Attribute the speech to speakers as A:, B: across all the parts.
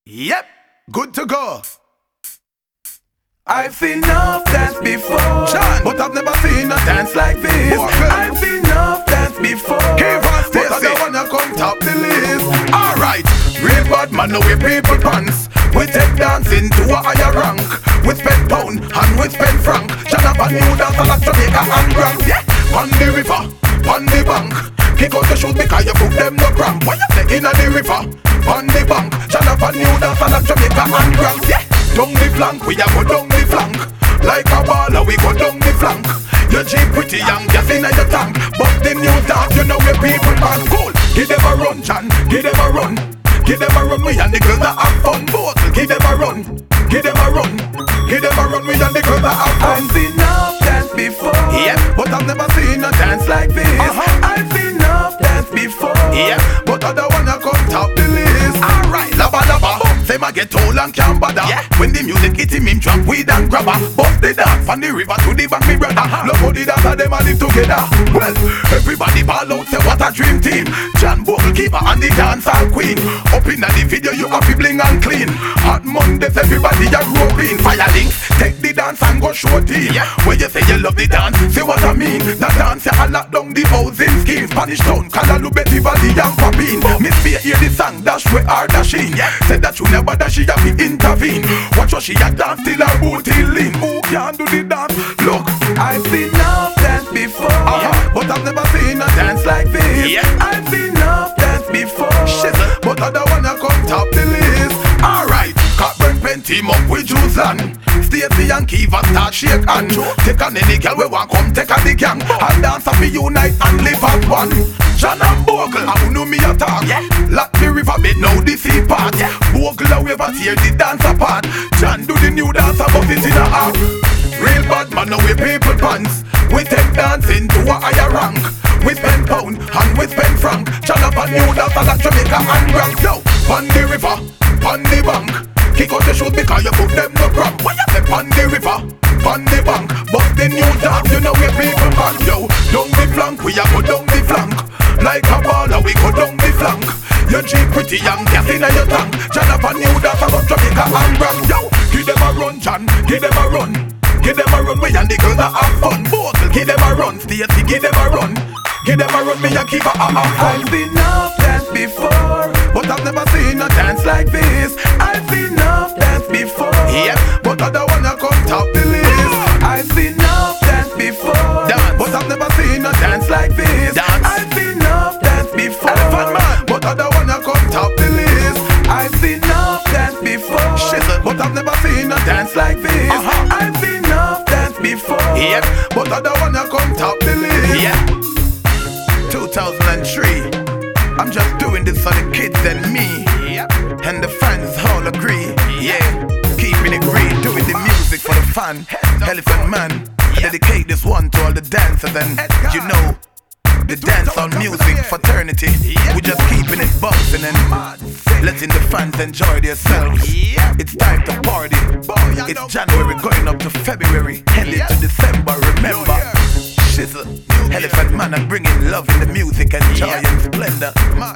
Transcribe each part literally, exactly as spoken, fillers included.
A: Yep, good to go.
B: I've seen enough dance before,
A: John,
B: but I've never seen a dance like this.
A: Walker.
B: I've seen enough dance before,
A: Keep on
B: but I
A: Stacy.
B: don't wanna come top the list.
A: Alright,
B: Real bad man, no we people pants. We take dancing to a higher rank. We spend pound and we spend franc. Jonathan New dance like Jamaica and Grand. Yeah, on the river, on the bank. Kick out the shoes because you put them no cramp. What you say inna the river, on the bank. Jonathan New dance like Jamaica and Grand. Yeah, down the flank, we a go down the flank. Like a baller, we go down the flank. You cheap pretty young, just inna your tank. But the new dance, you know where people pass. Cool, give them a run, John, give them a run. Give them a run, we and the girls that have fun. Both, give them a run, give them a run. Give them a run, we and the girls that have fun. I've seen enough dance before,
A: Yep.
B: but I've never seen a dance like this.
A: Uh-huh.
B: I've seen enough dance before,
A: Yep.
B: but I don't wanna come top the list.
A: alright, laba laba.
B: Say my get old and can't bother.
A: Yeah.
B: When the music hit him, him drop weed and grabber. Bust the dance from the river to the bank, me brother.
A: Uh-huh.
B: Love how the dance and them a live together. Well, everybody ball out, say what a dream team. John Bogle keeper and the dancehall queen. Up in the video, you have to bling and clean. Hot Mondays, everybody a groping. Fire links, take the dance and go show team.
A: Yeah.
B: When you say you love the dance, see what I mean. The dance, you a lock down the housing scheme. Spanish town, Calalu, Betty Valley and Papine. Miss Faye hear the song, dash where her dashing.
A: Yeah.
B: Said that you never dash, she have to intervene. Watch how she a dance till her booty lean. Who can do the dance? Look, I've seen enough dance before,
A: Uh-huh.
B: but I've never seen a dance like this.
A: Yeah.
B: I've seen enough dance before,
A: Shizzle.
B: but I don't wanna come top the list. Alright, Cockburn Pen team up with Juzan. Stacy and Kiva start shake hand. Take on any girl we want come take on the gang. And dance up, we unite and live as one. John and Bogle, I know me attack.
A: Yeah.
B: Lock the river bed now the sea part.
A: Yeah.
B: Bogle a wave at tear the dance apart. John do the new dance above it in a half. Real bad man now we people pants. We take dancing to a higher rank. We spend pound and we spend franc. John up a new dance like Jamaica and Grand. Yo, on the river, on the bank. Kick out the shoes because you put them no cramp. What you say on the river, on the bank. But the new dance, you know we people pants. Yo, down the flank, we a go down the flank. Like a baller, we go down the flank. You cheap pretty young, gas inna your tank. John up a new dance about Jamaica and Grand. Yo, give them a run, John, give them a run. Give them a run, we and the girls that have fun. Both, give them a run, Stacy, give them a run. Give them a run, me and keep a have fun. I've seen enough dance before, but I've never seen a dance like this. I've seen enough dance before,
A: Yep.
B: but I don't wanna come top the list. I've seen enough dance before,
A: Dance.
B: but I've never seen a dance like this.
A: Dance.
B: I've seen enough dance before,
A: Elephant man.
B: but I don't wanna come top the list. I've seen enough dance before,
A: Shizzle.
B: but I've never seen a dance like this.
A: Uh-huh.
B: I've seen enough dance before,
A: Yep.
B: but I don't wanna come top the list.
A: Yeah. two thousand three. I'm just doing this for the kids and me. Yep. And the fans all agree. Yeah. Keeping it real, doing the music for the fun. Elephant man. I dedicate this one to all the dancers and you know the dance on music fraternity. We just keeping it bumping and letting the fans enjoy themselves. It's time to party. It's January going up to February, heading to December. Remember, Shizzle, Elephant man, I'm bringing love in the music and joy and splendor.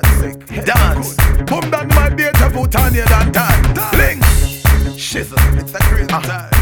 A: Dance,
B: Boom down my dear to put on your dan dan. Links.
A: Shizzle, it's a great time.